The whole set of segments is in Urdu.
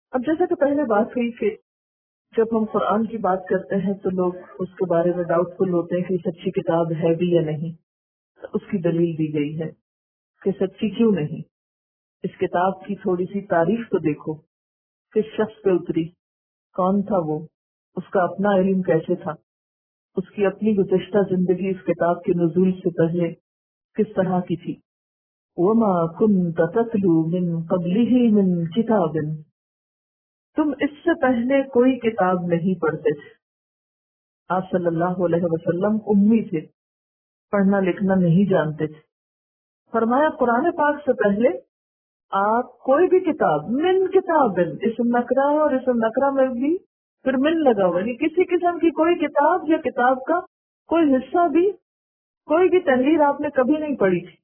اب جیسا کہ پہلے بات ہوئی کہ جب ہم قرآن کی بات کرتے ہیں تو لوگ اس کے بارے میں ڈاؤٹ فل ہوتے ہیں کہ سچی کتاب ہے بھی یا نہیں. اس کی دلیل دی گئی ہے کہ سچی کیوں نہیں. اس کتاب کی تھوڑی سی تاریخ تو دیکھو. کس شخص پہ اتری، کون تھا وہ، اس کا اپنا علم کیسے تھا، اس کی اپنی گزشتہ زندگی اس کتاب کے نزول سے پہلے کس طرح کی تھی. وما كنت تتلو من قبله من کتاب، تم اس سے پہلے کوئی کتاب نہیں پڑھتے تھے. آپ صلی اللہ علیہ وسلم امی تھے، پڑھنا لکھنا نہیں جانتے تھے. فرمایا قرآن پاک سے پہلے آپ کوئی بھی کتاب، من کتاب، اسم نکرہ ہے اور اسم نکرہ میں بھی پھر من لگا ہوا، یعنی کسی قسم کی کوئی کتاب یا کتاب کا کوئی حصہ بھی، کوئی بھی تحریر آپ نے کبھی نہیں پڑھی تھی.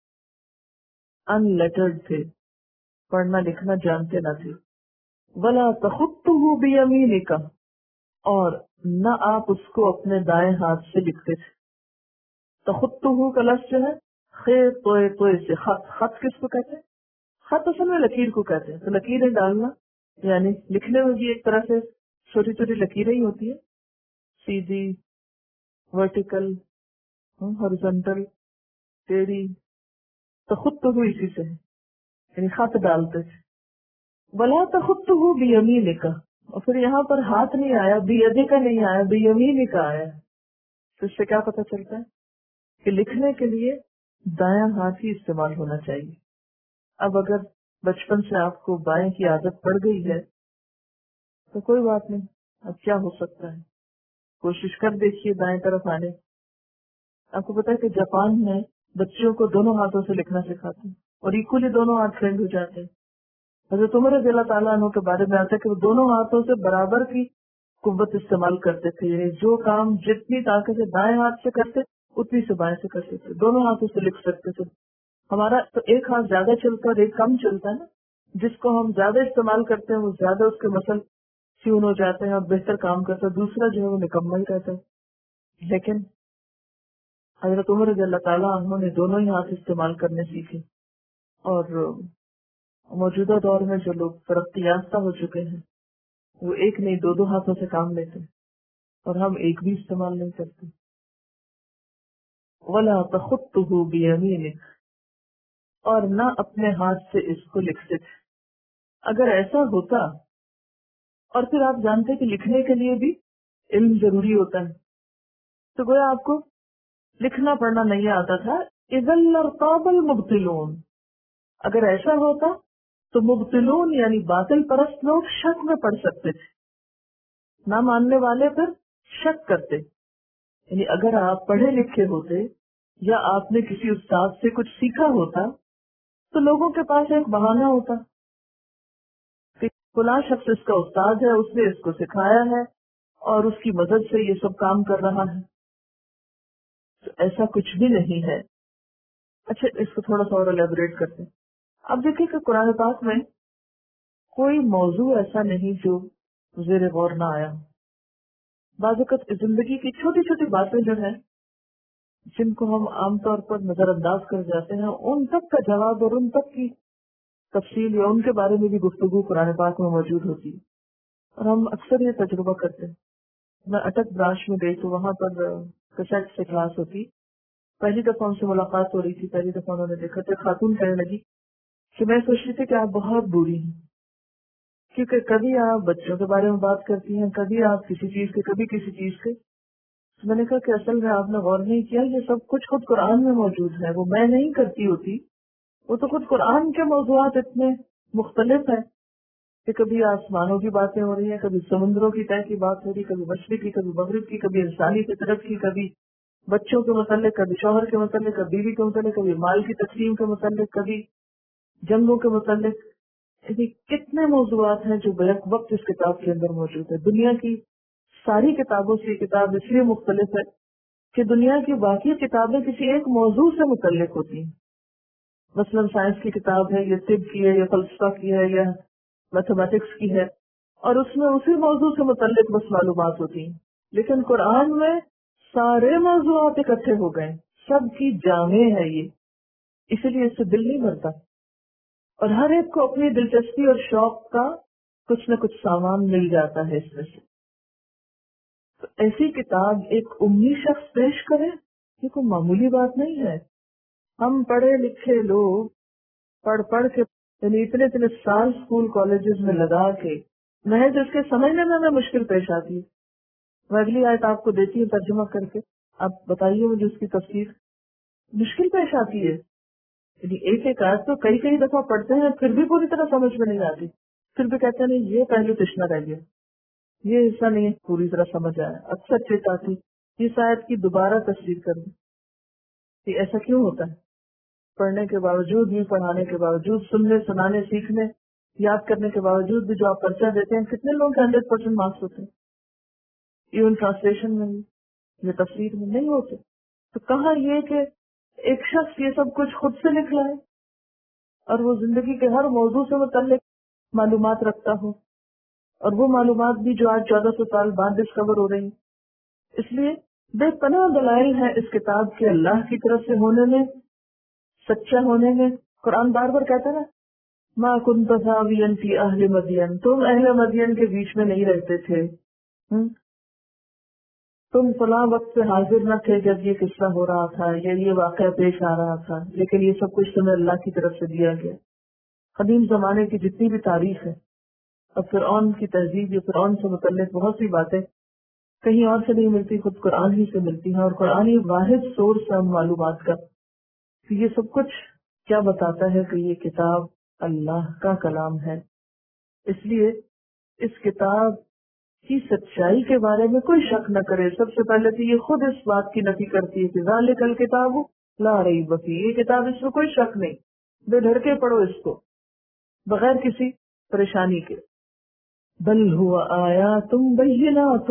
ان لیٹرڈ تھے، پڑھنا لکھنا جانتے نہ تھے. ولا تخطه بیمینک، اور نہ آپ اس کو اپنے دائیں ہاتھ سے لکھتے تھے. تخطه کا لفظ جو ہے خط توئے سے، خط. خط کس کو کہتے ہیں؟ خط اصل میں لکیر کو کہتے ہیں. تو لکیریں ڈالنا یعنی لکھنے میں بھی ایک طرح سے چھوٹی چھوٹی لکیریں ہی ہوتی ہیں، سیدھی، ورٹیکل، ہارزونٹل، ٹیڑھی. تخطه اسی سے ہے، یعنی خط ڈالتے تھے. ولا تخطه بیمینک، اور پھر یہاں پر ہاتھ نہیں آیا، بیدک نہیں آیا، بیمینک آیا. تو اس سے کیا پتہ چلتا ہے کہ لکھنے کے لیے دایاں ہاتھ ہی استعمال ہونا چاہیے. اب اگر بچپن سے آپ کو بائیں کی عادت پڑ گئی ہے تو کوئی بات نہیں، اب کیا ہو سکتا ہے، کوشش کر دیکھیے دائیں طرف آنے. آپ کو پتا ہے کہ جاپان میں بچوں کو دونوں ہاتھوں سے لکھنا سکھاتے ہیں اور ایکولی دونوں ہاتھ ٹرینڈ ہو جاتے ہیں. حضرت عمر رضی اللہ تعالیٰ عنہ کے بارے میں آتا ہے کہ وہ دونوں ہاتھوں سے برابر کی قوت استعمال کرتے تھے، یعنی جو کام جتنی طاقت سے دائیں ہاتھ سے کرتے اتنی سے بائیں سے کرتے تھے، دونوں ہاتھوں سے لکھ سکتے تھے. ہمارا تو ایک ہاتھ زیادہ چلتا ہے اور ایک کم چلتا ہے نا. جس کو ہم زیادہ استعمال کرتے ہیں وہ زیادہ اس کے مسل ٹیون ہو جاتے ہیں اور بہتر کام کرتا ہے، دوسرا جو ہے وہ نکمہ ہی رہتا ہے. لیکن حضرت عمر رضی اللہ تعالیٰ عنہ نے دونوں ہی ہاتھ استعمال کرنے سیکھے. اور موجودہ دور میں جو لوگ ترقی یافتہ ہو چکے ہیں وہ ایک نہیں دو دو ہاتھوں سے کام لیتے ہیں اور ہم ایک بھی استعمال نہیں کرتے. ولا تخطه بیمینک، اور نہ اپنے ہاتھ سے اس کو لکھتے تھے. اگر ایسا ہوتا، اور پھر آپ جانتے کہ لکھنے کے لیے بھی علم ضروری ہوتا ہے، تو گویا آپ کو لکھنا پڑھنا نہیں آتا تھا. اذا لارتاب المبطلون، اگر ایسا ہوتا تو مبطلون یعنی باطل پرست لوگ شک میں پڑ سکتے تھے. نہ ماننے والے پھر شک کرتے. یعنی اگر آپ پڑھے لکھے ہوتے یا آپ نے کسی استاد سے کچھ سیکھا ہوتا تو لوگوں کے پاس ایک بہانہ ہوتا کہ فلاں شخص اس کا استاد ہے، اس نے اس کو سکھایا ہے اور اس کی مدد سے یہ سب کام کر رہا ہے. تو ایسا کچھ بھی نہیں ہے. اچھا، اس کو تھوڑا سا اور الیبوریٹ کرتے ہیں. اب دیکھیں کہ قرآن پاک میں کوئی موضوع ایسا نہیں جو زیر غور نہ آیا. بعض اوقات زندگی کی چھوٹی چھوٹی باتیں جو ہیں جن کو ہم عام طور پر نظر انداز کر جاتے ہیں، ان تک کا جواب اور ان تک کی تفصیل یا ان کے بارے میں بھی گفتگو قرآن پاک میں موجود ہوتی ہے. اور ہم اکثر یہ تجربہ کرتے ہیں. میں اٹک برانچ میں گئی تو وہاں پر کسیٹ سے کلاس ہوتی. پہلی دفعہ ان سے ملاقات ہو رہی تھی، پہلی دفعہ انہوں نے دیکھا تو خاتون کہنے لگی کہ میں سوچ رہی تھی کہ آپ بہت بری ہیں، کیونکہ کبھی آپ بچوں کے بارے میں بات کرتی ہیں، کبھی آپ کسی چیز کے، کبھی کسی چیز کے. میں نے کہا کہ اصل میں آپ نے غور نہیں کیا، یہ سب کچھ خود قرآن میں موجود ہے، وہ میں نہیں کرتی ہوتی. وہ تو خود قرآن کے موضوعات اتنے مختلف ہیں کہ کبھی آسمانوں کی باتیں ہو رہی ہیں، کبھی سمندروں کی طے کی بات ہو رہی، کبھی مشرق کی، کبھی مغرب کی، کبھی انسانی فطرت کی، کبھی بچوں کے متعلق، کبھی شوہر کے متعلق، کبھی بیوی کے متعلق، کبھی مال کی تقسیم کے متعلق، کبھی جنگوں کے متعلق. کتنے موضوعات ہیں جو بیک وقت اس کتاب کے اندر موجود ہے. دنیا کی ساری کتابوں سے یہ کتاب اس لیے مختلف ہے کہ دنیا کی باقی کتابیں کسی ایک موضوع سے متعلق ہوتی ہیں. مثلاً سائنس کی کتاب ہے، یا طب کی ہے، یا فلسفہ کی ہے، یا میتھمیٹکس کی ہے، اور اس میں اسی موضوع سے متعلق بس معلومات ہوتی ہیں. لیکن قرآن میں سارے موضوعات اکٹھے ہو گئے، سب کی جامع ہے یہ، اسی لیے اس سے دل نہیں بھرتا. اور ہر ایک کو اپنی دلچسپی اور شوق کا کچھ نہ کچھ سامان مل جاتا ہے اس میں سے. تو ایسی کتاب ایک امی شخص پیش کرے یہ کوئی معمولی بات نہیں ہے. ہم پڑھے لکھے لوگ پڑھ کے یعنی اتنے اتنے سال اسکول کالجز میں لگا کے محض اس کے سمجھنے میں ہمیں مشکل پیش آتی ہے. میں اگلی آیت آپ کو دیتی ہوں ترجمہ کر کے, آپ بتائیے مجھے اس کی تفسیر. مشکل پیش آتی ہے. یعنی ایک ایک آیت تو کئی دفعہ پڑھتے ہیں پھر بھی پوری طرح سمجھ میں نہیں آتی, پھر بھی کہتے ہیں نہیں یہ پہلو تشنا رہ گیا, یہ حصہ نہیں پوری طرح سمجھ آیا. اکثر چیت آتی اس آیت کی دوبارہ تفسیر کرنی کہ ایسا کیوں ہوتا ہے. پڑھنے کے باوجود بھی, پڑھانے کے باوجود, سننے سنانے سیکھنے یاد کرنے کے باوجود بھی جو آپ پرچہ دیتے ہیں کتنے لوگ 100% مارکس ہوتے ہیں. ایون ٹرانسلیشن میں یا تفسیر میں نہیں ہوتے. تو کہاں یہ کہ ایک شخص یہ سب کچھ خود سے لکھ لائے اور وہ زندگی کے ہر موضوع سے متعلق معلومات رکھتا ہو, اور وہ معلومات بھی جو آج 1400 سال بعد ڈسکور ہو رہی ہیں. اس لیے بے پناہ دلائل ہیں اس کتاب کے اللہ کی طرف سے ہونے میں, سچا ہونے میں. قرآن بار بار کہتا ہے نا ما کنت ثاویا فی اہل مدین, تم اہل مدین کے بیچ میں نہیں رہتے تھے, تم فلاں وقت سے حاضر نہ تھے جب یہ قصہ ہو رہا تھا یا یہ واقعہ پیش آ رہا تھا, لیکن یہ سب کچھ تمہیں اللہ کی طرف سے دیا گیا. قدیم زمانے کی جتنی بھی تاریخ ہے, اب فرعون کی تہذیب یا فرعون سے متعلق بہت سی باتیں کہیں اور سے نہیں ملتی, خود قرآن ہی سے ملتی ہیں, اور قرآن ہی واحد سورس ہے ان معلومات کا. تو یہ سب کچھ کیا بتاتا ہے کہ یہ کتاب اللہ کا کلام ہے. اس لیے اس کتاب کی سچائی کے بارے میں کوئی شک نہ کرے. سب سے پہلے تو یہ خود اس بات کی نفی کرتی ہے کہ ذالک الکتاب لا ریب فیہ, یہ کتاب اس میں کوئی شک نہیں, بے ڈر کے پڑھو اس کو بغیر کسی پریشانی کے. بل ہوا آیات بینات,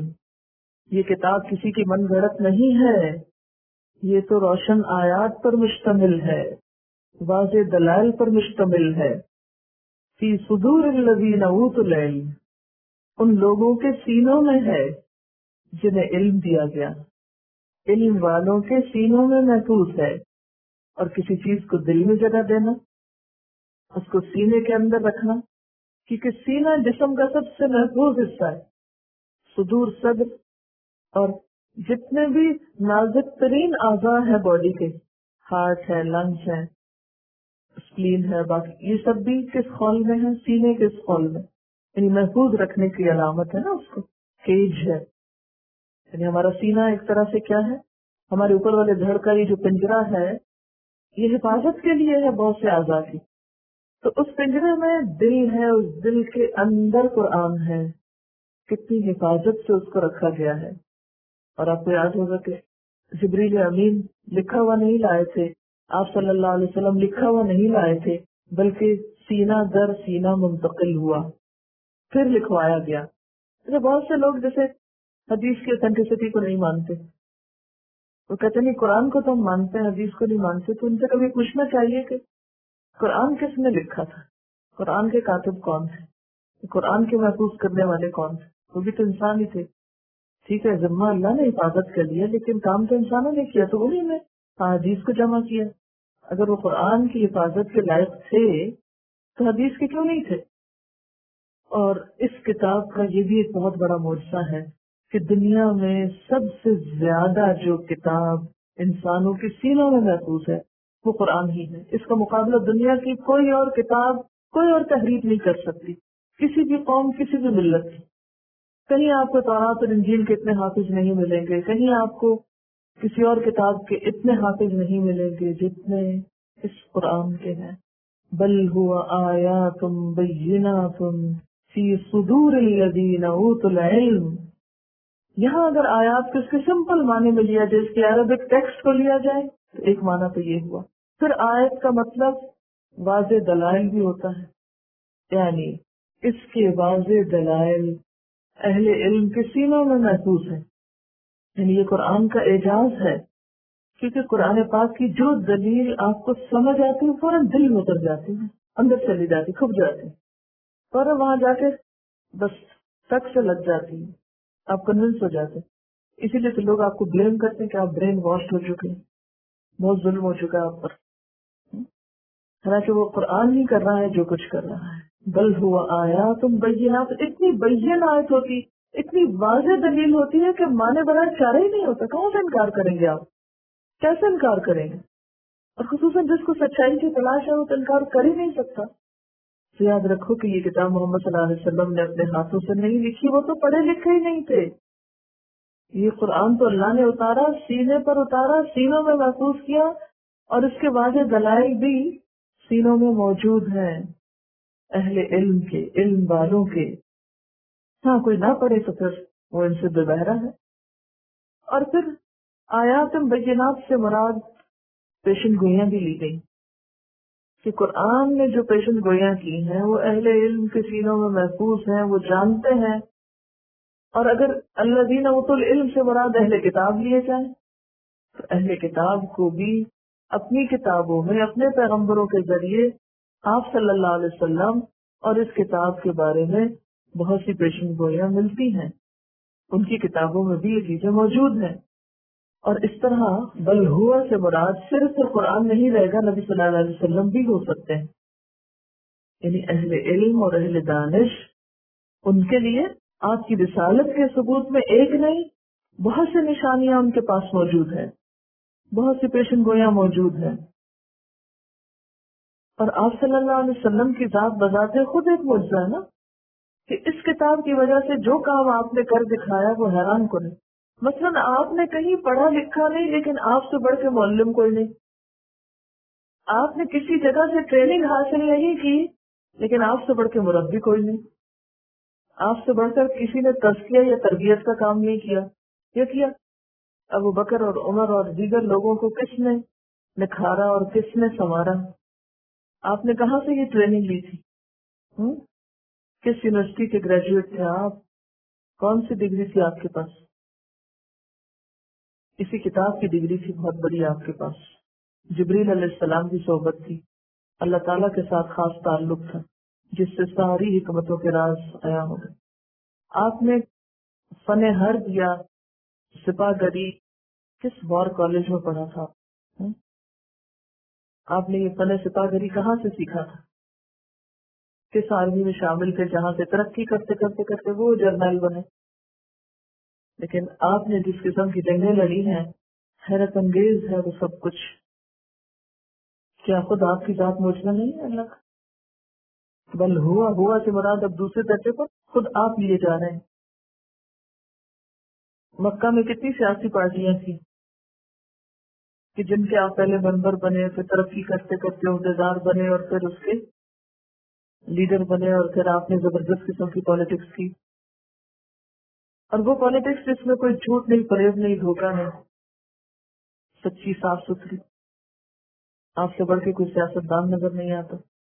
یہ کتاب کسی کی من گھڑت نہیں ہے, یہ تو روشن آیات پر مشتمل ہے, واضح دلائل پر مشتمل ہے. فی صدور الذین اوتوا العلم, ان لوگوں کے سینوں میں ہے جنہیں علم دیا گیا, علم والوں کے سینوں میں محفوظ ہے. اور کسی چیز کو دل میں جگہ دینا, اس کو سینے کے اندر رکھنا, کیونکہ سینہ جسم کا سب سے محفوظ حصہ ہے. صدور صدر اور جتنے بھی نازک ترین اعضاء ہے باڈی کے, ہارٹ ہے, لنگس ہے, اسپلین ہے, باقی یہ سب بھی کس خول میں ہے, سینے کے اس خول میں. یعنی محفوظ رکھنے کی علامت ہے نا, اس کو کیج ہے. یعنی ہمارا سینہ ایک طرح سے کیا ہے, ہمارے اوپر والے دھڑ کا یہ جو پنجرا ہے یہ حفاظت کے لیے ہے بہت سے اعضاء کی. تو اس پنجرے میں دل ہے, اس دل کے اندر قرآن ہے, کتنی حفاظت سے اس کو رکھا گیا ہے. اور آپ کو یاد ہوگا کہ جبریل امین لکھا ہوا نہیں لائے تھے, آپ صلی اللہ علیہ وسلم لکھا ہوا نہیں لائے تھے, بلکہ سینہ در سینہ منتقل ہوا, پھر لکھوایا گیا. تو بہت سے لوگ جیسے حدیث کی اوتھینٹسٹی کو نہیں مانتے, وہ کہتے نہیں قرآن کو تو ہم مانتے ہیں حدیث کو نہیں مانتے. تو ان سے کبھی پوچھنا چاہیے کہ قرآن کس نے لکھا تھا, قرآن کے کاتب کون تھے, قرآن کے محفوظ کرنے والے کون تھے. وہ بھی تو انسان ہی تھے. ٹھیک ہے ذمہ اللہ نے حفاظت کر لیا, لیکن کام تو انسانوں نے کیا, تو انہیں نے حدیث کو جمع کیا. اگر وہ قرآن کی حفاظت کے لائق تھے تو حدیث کے کیوں نہیں تھے. اور اس کتاب کا یہ بھی ایک بہت بڑا معجزہ ہے کہ دنیا میں سب سے زیادہ جو کتاب انسانوں کے سینوں میں محفوظ ہے وہ قرآن ہی ہے. اس کا مقابلہ دنیا کی کوئی اور کتاب, کوئی اور تحریر نہیں کر سکتی, کسی بھی قوم, کسی بھی ملت کی. کہیں آپ کو تورات اور انجیل کے اتنے حافظ نہیں ملیں گے, کہیں آپ کو کسی اور کتاب کے اتنے حافظ نہیں ملیں گے جتنے اس قرآن کے ہیں. بل ہوا آیات بینات فی صدور الذین اوتوا العلم. یہاں اگر آیات کو اس کے سمپل معنی میں لیا جائے, اس کے عربک ٹیکسٹ کو لیا جائے, تو ایک معنی تو یہ ہوا. پھر آیت کا مطلب واضح دلائل بھی ہوتا ہے, یعنی اس کے واضح دلائل اہل علم کے سینوں میں محفوظ ہے. یعنی یہ قرآن کا اعجاز ہے, کیونکہ قرآن پاک کی جو دلیل آپ کو سمجھ آتی ہے فوراً دل میں اتر جاتی ہے, اندر چلی جاتی, کھپ جاتی, فوراً وہاں جا کے بس تک سے لگ جاتی ہے, آپ کنونس ہو جاتے. اسی لیے تو لوگ آپ کو بلیم کرتے ہیں کہ آپ برین واش ہو چکے ہیں, بہت ظلم ہو چکا ہے آپ پر. حالانکہ وہ قرآن نہیں کر رہا ہے جو کچھ کر رہا ہے, بل ہوا آیات بینات، اتنی بین آیت ہوتی، اتنی واضح دلیل ہوتی ہے کہ مانے بغیر چارہ ہی نہیں ہوتا. کہاں سے انکار کریں گے آپ؟ کیسے انکار کریں گے؟ اور خصوصاً جس کو سچائی کی تلاش ہے وہ تو انکار کر ہی نہیں سکتا. تو یاد رکھو کہ یہ کتاب محمد صلی اللہ علیہ وسلم نے اپنے ہاتھوں سے نہیں لکھی، وہ تو پڑھے لکھے ہی نہیں تھے. یہ قرآن تو اللہ نے اتارا، سینے پر اتارا، سینوں میں محفوظ کیا، اور اس کے واضح دلائل بھی سینوں میں موجود ہیں اہل علم کے، علم والوں کے. ہاں کوئی نہ پڑھے تو پھر وہ ان سے بے بہرا ہے. اور پھر آیات بینات سے مراد پیشن گوئیاں بھی لی گئی کہ قرآن نے جو پیشن گوئیاں کی ہیں وہ اہل علم کے سینوں میں محفوظ ہیں، وہ جانتے ہیں. اور اگر الذین اوتوا العلم سے مراد اہل کتاب لیے جائیں تو اہل کتاب کو بھی اپنی کتابوں میں اپنے پیغمبروں کے ذریعے آپ صلی اللہ علیہ وسلم اور اس کتاب کے بارے میں بہت سی پیشن گوئیاں ملتی ہیں. ان کی کتابوں میں بھی یہ چیزیں موجود ہیں. اور اس طرح بل ہوا سے مراد صرف قرآن نہیں رہے گا، نبی صلی اللہ علیہ وسلم بھی ہو سکتے ہیں. یعنی اہل علم اور اہل دانش، ان کے لیے آپ کی رسالت کے ثبوت میں ایک نہیں بہت سی نشانیاں ان کے پاس موجود ہیں، بہت سی پیشن گوئیاں موجود ہیں. اور آپ صلی اللہ علیہ وسلم کی ذات بذات خود ایک معجزہ ہے نا، کہ اس کتاب کی وجہ سے جو کام آپ نے کر دکھایا وہ حیران کن ہے. مثلاً آپ نے کہیں پڑھا لکھا نہیں لیکن آپ سے بڑھ کے معلم کوئی نہیں. آپ نے کسی جگہ سے ٹریننگ حاصل نہیں کی لیکن آپ سے بڑھ کے مربی کوئی نہیں. آپ سے بڑھ کر کسی نے تزکیہ یا تربیت کا کام نہیں کیا. یہ کیا ابو بکر اور عمر اور دیگر لوگوں کو کس نے نکھارا اور کس نے سنوارا؟ آپ نے کہاں سے یہ ٹریننگ لی تھی؟ کس یونیورسٹی کے گریجویٹ تھے آپ؟ کون سی ڈگری تھی آپ کے پاس؟ اسی کتاب کی ڈگری تھی بہت بڑی آپ کے پاس. جبریل علیہ السلام کی صحبت تھی، اللہ تعالیٰ کے ساتھ خاص تعلق تھا جس سے ساری حکمتوں کے راز آیا ہو. آپ نے فن حرب یا سپاہ گری کس وار کالج میں پڑھا تھا؟ آپ نے یہ فن سپاہ گری کہاں سے سیکھا تھا؟ کس آرمی میں شامل تھے جہاں سے ترقی کرتے کرتے کرتے وہ جرنیل بنے؟ لیکن آپ نے جس قسم کی جنگیں لڑی ہیں حیرت انگیز ہے وہ سب کچھ. کیا خود آپ کی ذات موجودہ نہیں ہے اللہ کا؟ بل ہوا سے مراد اب دوسرے درجے پر خود آپ لیے جا رہے ہیں. مکہ میں کتنی سیاسی پارٹیاں تھیں کہ جن کے آپ پہلے ممبر بنے، پھر ترقی کرتے کرتے عہدیدار بنے اور پھر اس کے لیڈر بنے، اور پھر آپ نے زبردست قسم کی پالیٹکس کی. اور وہ پالیٹکس جس میں کوئی جھوٹ نہیں، فریب نہیں، دھوکہ نہیں، سچی صاف ستھری. آپ سے بڑھ کے کوئی سیاستدان نظر نہیں آتا.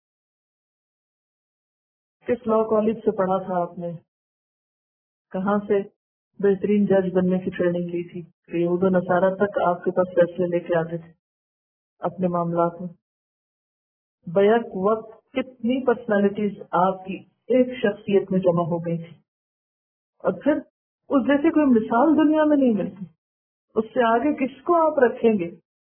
کس لا کالج سے پڑھا تھا آپ نے؟ کہاں سے بہترین جج بننے کی ٹریننگ لی تھی کہ یہود و نصارہ تک آپ کے پاس فیصلے لے کے آتے تھے اپنے معاملات میں؟ بیک وقت کتنی پرسنالٹیز آپ کی ایک شخصیت میں جمع ہو گئی تھی، اور پھر اس جیسے کوئی مثال دنیا میں نہیں ملتی. اس سے آگے کس کو آپ رکھیں گے؟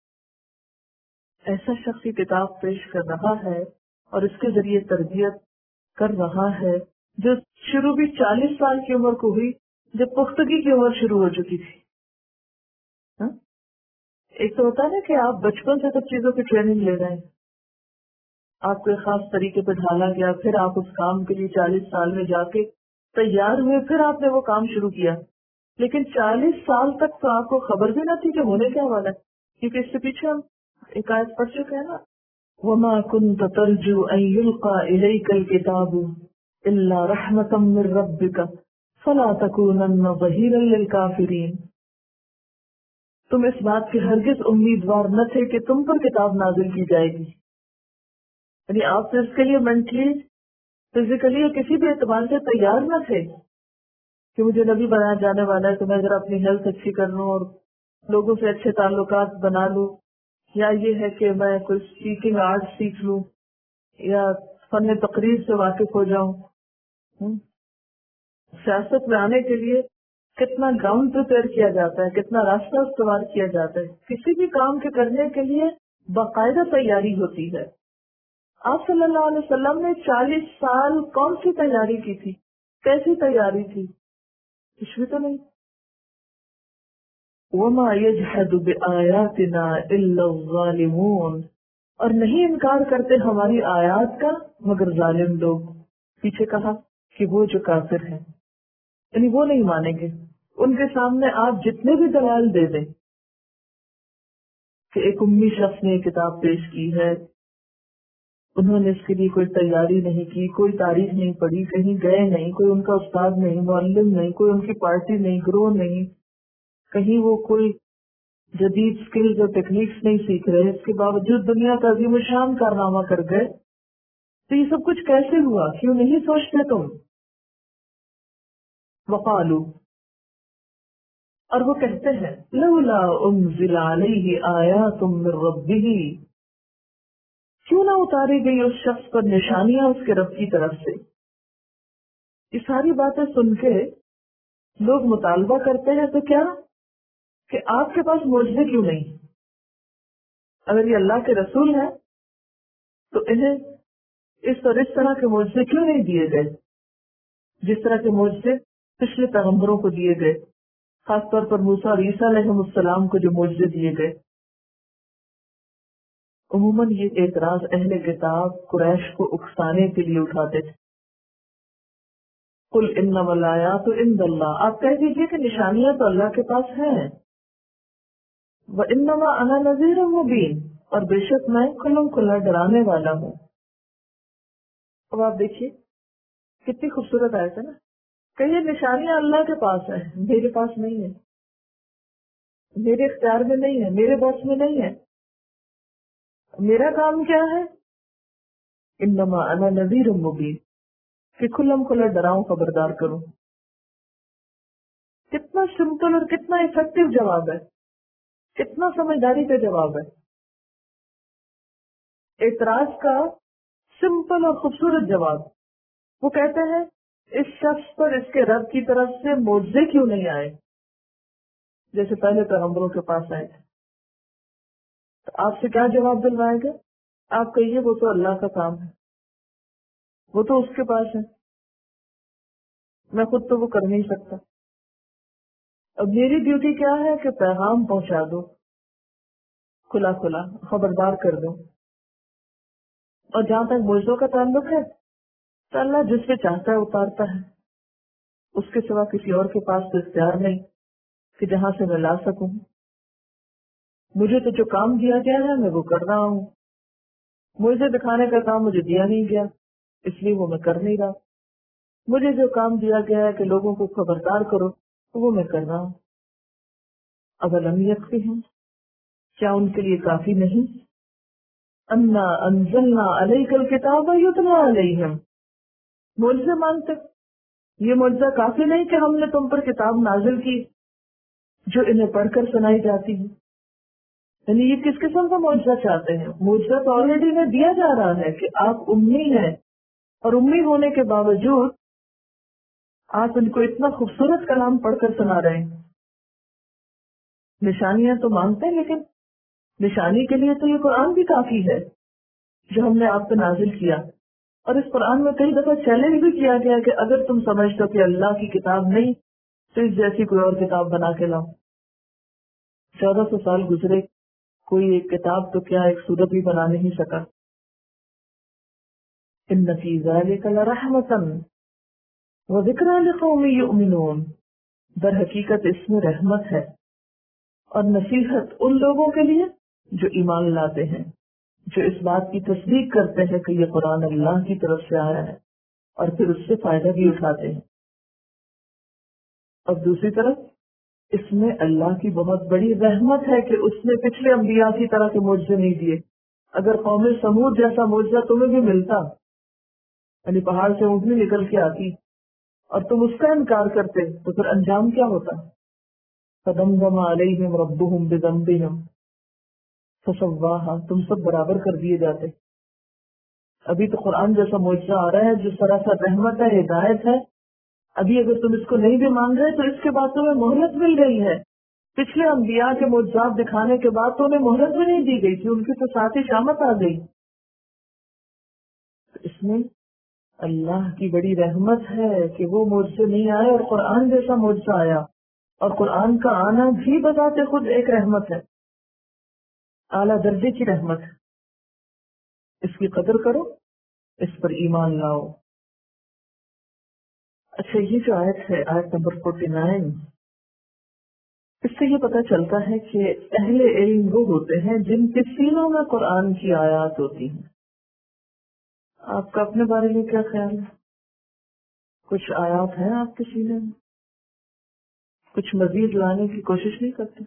ایسا شخصی کتاب پیش کر رہا ہے اور اس کے ذریعے تربیت کر رہا ہے جو شروع بھی 40 سال کی عمر کو ہوئی جب پختگی کی عمر شروع ہو چکی تھی. ہاں؟ ایک تو ہوتا ہے نا کہ آپ بچپن سے سب چیزوں کی ٹریننگ لے رہے ہیں، آپ کو ایک خاص طریقے پہ ڈھالا گیا، پھر آپ اس کام کے لیے 40 سال میں جا کے تیار ہوئے، پھر آپ نے وہ کام شروع کیا. لیکن 40 سال تک تو آپ کو خبر بھی نہ تھی کہ ہونے کیا والا ہے، کیونکہ اس سے پیچھے ہم ایک آیت پڑھ چکے ہیں نا، وَمَا كُنْتَ تَرْجُو أَن يُلْقَى إِلَيْكَ الْكِتَابُ إِلَّا رَحْمَةً مِّن رَّبِّكَ فَلَا تَكُونَنَّ ظَهِيرًا لِّلْكَافِرِينَ. تم اس بات کے ہرگز امیدوار نہ تھے کہ تم پر کتاب نازل کی جائے گی. یعنی آپ تو اس کے لیے مینٹلی، فزیکلی یا کسی بھی اعتبار سے تیار نہ تھے کہ مجھے نبی بنایا جانے والا ہے تو میں ذرا اپنی ہیلتھ اچھی کر لوں اور لوگوں سے اچھے تعلقات بنا لوں، یا یہ ہے کہ میں کوئی اسپیکنگ آرٹ سیکھ لوں یا فن تقریر سے واقف ہو جاؤں. سیاست میں آنے کے لیے کتنا گراؤنڈ پریپیئر کیا جاتا ہے، کتنا راستہ استوار کیا جاتا ہے. کسی بھی کام کے کرنے کے لیے باقاعدہ تیاری ہوتی ہے. آپ صلی اللہ علیہ وسلم نے 40 سال کون سی تیاری کی تھی؟ کیسی تیاری تھی؟ کچھ بھی تو نہیں. وَمَا يَجْحَدُ بِآيَاتِنَا إِلَّا الظَّالِمُونَ، اور نہیں انکار کرتے ہماری آیات کا مگر ظالم لوگ. پیچھے کہا کہ وہ جو کافر ہیں یعنی وہ نہیں مانیں گے. ان کے سامنے آپ جتنے بھی دلائل دے دیں کہ ایک امی شخص نے یہ کتاب پیش کی ہے، انہوں نے اس کے لیے کوئی تیاری نہیں کی، کوئی تاریخ نہیں پڑھی، کہیں گئے نہیں، کوئی ان کا استاد نہیں، معلم نہیں، کوئی ان کی پارٹی نہیں، گروہ نہیں، کہیں وہ کوئی جدید سکلز اور ٹیکنیکس نہیں سیکھ رہے، اس کے باوجود دنیا کا عظیم الشان کارنامہ کر گئے. تو یہ سب کچھ کیسے ہوا؟ کیوں نہیں سوچتے تم؟ وقالو، اور وہ کہتے ہیں لولا انزل علیہ آیات من ربہ، کیوں نہ اتاری گئی اس شخص پر نشانیاں اس کے رب کی طرف سے. یہ ساری باتیں سن کے لوگ مطالبہ کرتے ہیں تو کیا کہ آپ کے پاس معجزے کیوں نہیں؟ اگر یہ اللہ کے رسول ہیں تو انہیں اس اور اس طرح کے معجزے کیوں نہیں دیے گئے جس طرح کے معجزے پچھلے پیغمبروں کو دیے گئے، خاص طور پر موسیٰ اور عیسیٰ علیہ السلام کو جو معجزے دیے گئے. عموماً یہ اعتراض اہل کتاب قریش کو اکسانے کے لیے اٹھاتے تھے. قل انما الآیات عند اللہ، آپ کہہ دیجئے کہ نشانیاں تو اللہ کے پاس ہیں. وانما انا نذیر مبین، اور بے شک میں کھلم کھلا ڈرانے والا ہوں. اب آپ دیکھیے کتنی خوبصورت آیت ہے نا کہ یہ نشانیاں اللہ کے پاس ہیں، میرے پاس نہیں ہے، میرے اختیار میں نہیں ہے، میرے بس میں نہیں ہے. میرا کام کیا ہے؟ انما انا نذیر مبین، کہ کھلم کھلا ڈراؤں خبردار کروں. کتنا سمپل اور کتنا افیکٹو جواب ہے، کتنا سمجھداری کا جواب ہے. اعتراض کا سمپل اور خوبصورت جواب. وہ کہتے ہیں اس شخص پر اس کے رب کی طرف سے معجزے کیوں نہیں آئے جیسے پہلے پیغمبروں کے پاس آئے تھے. تو آپ سے کیا جواب دلوائے گا؟ آپ کہیے وہ تو اللہ کا کام ہے، وہ تو اس کے پاس ہے، میں خود تو وہ کر نہیں سکتا. اب میری ڈیوٹی کیا ہے کہ پیغام پہنچا دو، کھلا کھلا خبردار کر دو. اور جہاں تک معجزوں کا تعلق ہے تو اللہ جس پہ چاہتا ہے اتارتا ہے، اس کے سوا کسی اور کے پاس تو اختیار نہیں کہ جہاں سے میں لا سکوں. مجھے تو جو کام دیا گیا ہے میں وہ کر رہا ہوں. مجھے دکھانے کا کام مجھے دیا نہیں گیا اس لیے وہ میں کر نہیں رہا. مجھے جو کام دیا گیا ہے کہ لوگوں کو خبردار کرو وہ میں کر رہا ہوں. اولم یکفہم، کیا ان کے لیے کافی نہیں؟ انا انزلنا علیک الکتاب یتلی علیہم، معجزے مانتے، یہ معجزہ کافی نہیں کہ ہم نے تم پر کتاب نازل کی جو انہیں پڑھ کر سنائی جاتی ہے. یعنی یہ کس قسم کا معجزہ چاہتے ہیں؟ معجزہ تو آلریڈی انہیں دیا جا رہا ہے کہ آپ امی ہیں، اور امی ہونے کے باوجود آپ ان کو اتنا خوبصورت کلام پڑھ کر سنا رہے ہیں. نشانیاں تو مانگتے ہیں لیکن نشانی کے لیے تو یہ قرآن بھی کافی ہے جو ہم نے آپ پہ نازل کیا. اور اس قرآن میں کئی دفعہ چیلنج بھی کیا گیا کہ اگر تم سمجھتے ہو کہ اللہ کی کتاب نہیں تو اس جیسی کوئی اور کتاب بنا کے لاؤ. 1400 سال گزرے، کوئی ایک کتاب تو کیا ایک سورت بھی بنا نہیں سکا. ان فی ذلک لرحمۃ وذکری لقوم یؤمنون، در حقیقت اس میں رحمت ہے اور نصیحت ان لوگوں کے لیے جو ایمان لاتے ہیں، جو اس بات کی تصدیق کرتے ہیں کہ یہ قرآن اللہ کی طرف سے آیا ہے اور پھر اس سے فائدہ بھی اٹھاتے ہیں. اور دوسری طرف اس میں اللہ کی بہت بڑی رحمت ہے کہ اس نے پچھلے انبیاء کی طرح کے معجزے نہیں دیے. اگر قوم سمود جیسا معجزہ تمہیں بھی ملتا، یعنی پہاڑ سے اونٹنی نکل کے آتی اور تم اس کا انکار کرتے تو پھر انجام کیا ہوتا؟ فدمدم علیہم ربہم بذنبہم فسواہا، تم سب برابر کر دیے جاتے. ابھی تو قرآن جیسا معجزہ آ رہا ہے جو سراسر رحمت ہے، ہدایت ہے. ابھی اگر تم اس کو نہیں بھی مان رہے تو اس کے بعد تمہیں مہلت مل گئی ہے. پچھلے انبیاء کے معجزات دکھانے کے بعد تو انہیں مہلت بھی نہیں دی گئی تھی، ان کی تو ساتھ ہی شامت آ گئی. اس میں اللہ کی بڑی رحمت ہے کہ وہ معجزے نہیں آئے اور قرآن جیسا معجزہ آیا، اور قرآن کا آنا بھی بذات خود ایک رحمت ہے، اعلیٰ درجے کی رحمت ہے۔ اس کی قدر کرو، اس پر ایمان لاؤ۔ اچھا، یہ جو آیت ہے، آیت نمبر 49، اس سے یہ پتہ چلتا ہے کہ اہل علم وہ ہوتے ہیں جن کے سینوں میں قرآن کی آیات ہوتی ہیں۔ آپ کا اپنے بارے میں کیا خیال ہے؟ کچھ آیات ہیں آپ کے سینے میں؟ کچھ مزید لانے کی کوشش نہیں کرتے؟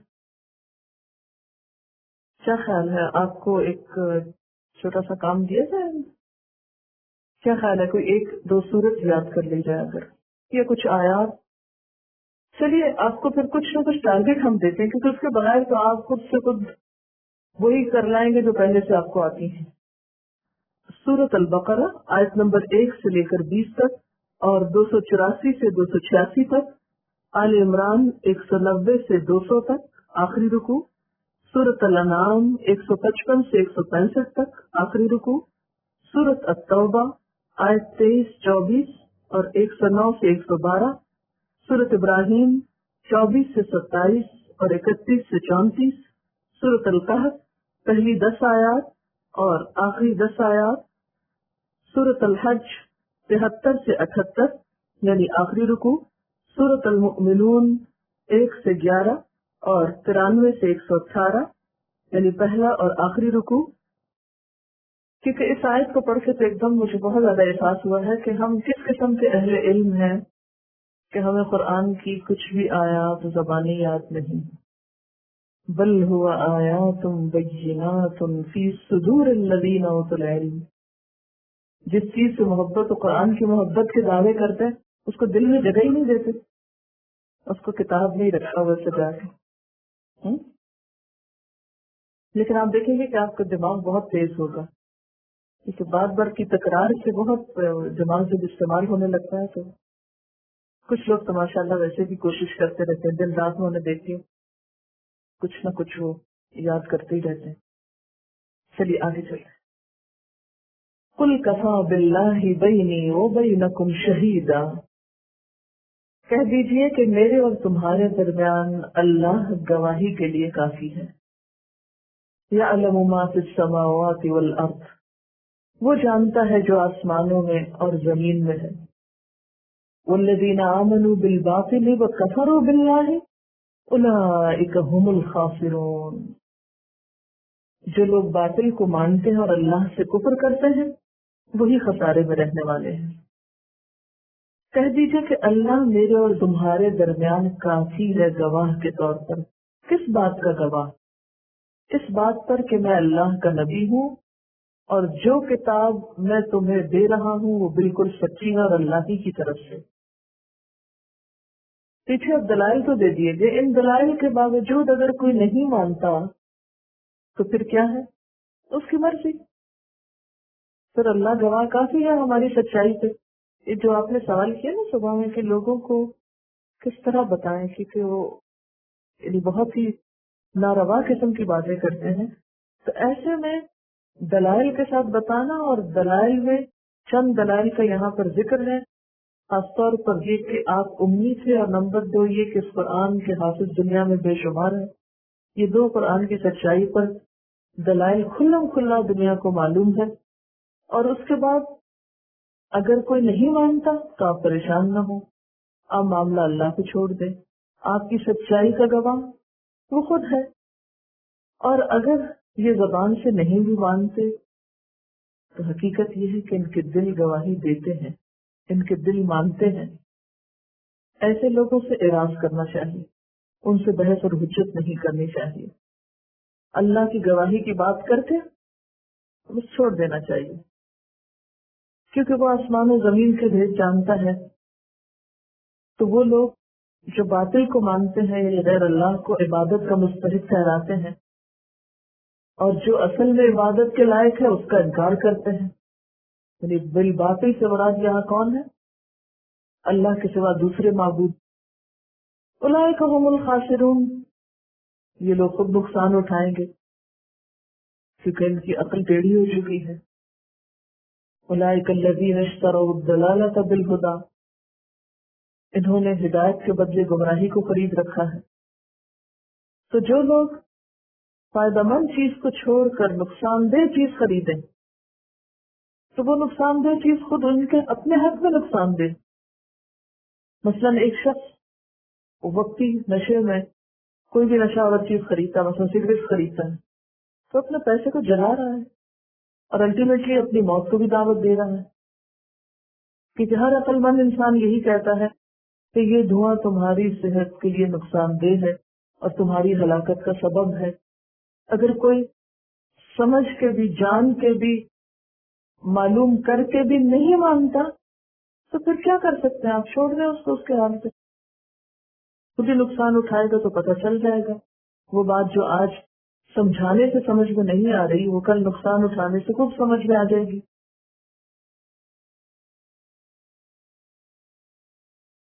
کیا خیال ہے؟ آپ کو ایک چھوٹا سا کام دیا جائے؟ کیا خیال ہے کوئی ایک دو سورت یاد کر لی جائے اگر، یا کچھ آیات؟ چلیے آپ کو پھر کچھ نہ کچھ ٹارگیٹ ہم دیتے ہیں، کیونکہ اس کے بغیر تو آپ خود سے خود وہی کر لائیں گے جو پہلے سے آپ کو آتی ہیں۔ سورۃ البقرہ آیت نمبر 1 سے لے کر 20 تک، اور 284 سے 286 تک، آل عمران 190 سے 200 تک آخری رکوع، سورۃ الانعام 155 سے 165 تک آخری رکوع، سورۃ التوبہ آیت 23، 24 اور 109 سے 112، سورۃ ابراہیم 24 سے 27 اور 31 سے 34، سورۃ الکہف پہلی 10 آیات اور آخری 10 آیات، سورۃ الحج 73 سے 78 یعنی آخری رکوع، سورۃ المؤمنون 1 سے 11 اور 93 سے 118 یعنی پہلا اور آخری رکوع۔ کیونکہ اس آیت کو پڑھ کے تو ایک دم مجھے بہت زیادہ احساس ہوا ہے کہ ہم کس قسم کے اہل علم ہیں کہ ہمیں قرآن کی کچھ بھی آیات زبانی یاد نہیں، بل ہوا آیات بینات فی صدور الذین اوتوا العلم۔ جس چیز سے محبت و قرآن کی محبت کے دعوے کرتے ہیں اس کو دل میں جگہ ہی نہیں دیتے، اس کو کتاب میں ہی رکھا ہوا سجا کے۔ لیکن آپ دیکھیں گے کہ آپ کا دماغ بہت تیز ہوگا، کیونکہ بار بار کی تکرار سے بہت دماغ جب استعمال ہونے لگتا ہے تو کچھ لوگ تو ماشاء اللہ ویسے بھی کوشش کرتے رہتے ہیں، دن رات میں انہیں دیکھتے کچھ نہ کچھ وہ یاد کرتے ہی رہتے ہیں۔ چلیے آگے چلیں۔ قل کفا باللہ بینی وبینکم شہیدا، کہہ دیجئے کہ میرے اور تمہارے درمیان اللہ گواہی کے لیے کافی ہے۔ یعلم ما فی السماوات والارض، وہ جانتا ہے جو آسمانوں میں اور زمین میں ہے۔ والذین آمنوا بالباطل وکفروا باللہ اولئک هم الخاسرون، جو لوگ باطل کو مانتے ہیں اور اللہ سے کفر کرتے ہیں وہی خسارے میں رہنے والے ہیں۔ کہہ دیجئے کہ اللہ میرے اور تمہارے درمیان کافی ہے گواہ کے طور پر۔ کس بات کا گواہ؟ اس بات پر کہ میں اللہ کا نبی ہوں اور جو کتاب میں تمہیں دے رہا ہوں وہ بالکل سچی ہے اور اللہ ہی کی طرف سے۔ پیچھے اب دلائل تو دے دیے گئے، ان دلائل کے باوجود اگر کوئی نہیں مانتا تو پھر کیا ہے؟ اس کی مرضی، پھر اللہ گواہ کافی ہے ہماری سچائی پہ۔ یہ جو آپ نے سوال کیا نا صبح میں کہ لوگوں کو کس طرح بتائیں، کیونکہ وہ یعنی بہت ہی ناروا قسم کی باتیں کرتے ہیں، تو ایسے میں دلائل کے ساتھ بتانا، اور دلائل میں چند دلائل کا یہاں پر ذکر ہے، خاص طور پر یہ کہ آپ امی تھے، اور نمبر 2 یہ کہ اس قرآن کے حافظ دنیا میں بے شمار ہیں۔ یہ دو قرآن کی سچائی پر دلائل کھلم کھلا دنیا کو معلوم ہے۔ اور اس کے بعد اگر کوئی نہیں مانتا تو آپ پریشان نہ ہو، آپ معاملہ اللہ کو چھوڑ دیں، آپ کی سچائی کا گواہ وہ خود ہے۔ اور اگر یہ زبان سے نہیں بھی مانتے تو حقیقت یہ ہے کہ ان کے دل گواہی دیتے ہیں، ان کے دل مانتے ہیں۔ ایسے لوگوں سے اعراض کرنا چاہیے، ان سے بحث اور حجت نہیں کرنی چاہیے۔ اللہ کی گواہی کی بات کرتے بس چھوڑ دینا چاہیے، کیونکہ وہ آسمان و زمین کے بھید جانتا ہے۔ تو وہ لوگ جو باطل کو مانتے ہیں یا غیر اللہ کو عبادت کا مستحق ٹھہراتے ہیں، اور جو اصل میں عبادت کے لائق ہے اس کا انکار کرتے ہیں، یعنی بالباطل سے مراد یہاں کون ہے؟ اللہ کے سوا دوسرے معبود۔ اولئک هم الخاسرون، یہ لوگ خود نقصان اٹھائیں گے کیونکہ ان کی عقل ٹیڑھی ہو چکی ہے۔ اولئک الذین اشتروا الضلالۃ بالہدی، انہوں نے ہدایت کے بدلے گمراہی کو خرید رکھا ہے۔ تو جو لوگ فائدہ مند چیز کو چھوڑ کر نقصان دہ چیز خریدیں تو وہ نقصان دہ چیز خود ان کے اپنے حق میں نقصان دہ۔ مثلاً ایک شخص وقتی نشے میں کوئی بھی نشہ آور چیز خریدتا ہے، مثلا سگریٹ خریدتا ہے، تو اپنے پیسے کو جلا رہا ہے اور الٹیمیٹلی اپنی موت کو بھی دعوت دے رہا ہے، کیونکہ ہر عقل مند انسان یہی کہتا ہے کہ یہ دھواں تمہاری صحت کے لیے نقصان دہ ہے اور تمہاری ہلاکت کا سبب ہے۔ اگر کوئی سمجھ کے بھی، جان کے بھی، معلوم کر کے بھی نہیں مانتا تو پھر کیا کر سکتے ہیں؟ آپ چھوڑ دیں اس کو اس کے حال پہ، خود ہی نقصان اٹھائے گا تو پتہ چل جائے گا۔ وہ بات جو آج سمجھانے سے سمجھ میں نہیں آ رہی وہ کل نقصان اٹھانے سے خود سمجھ میں آ جائے گی۔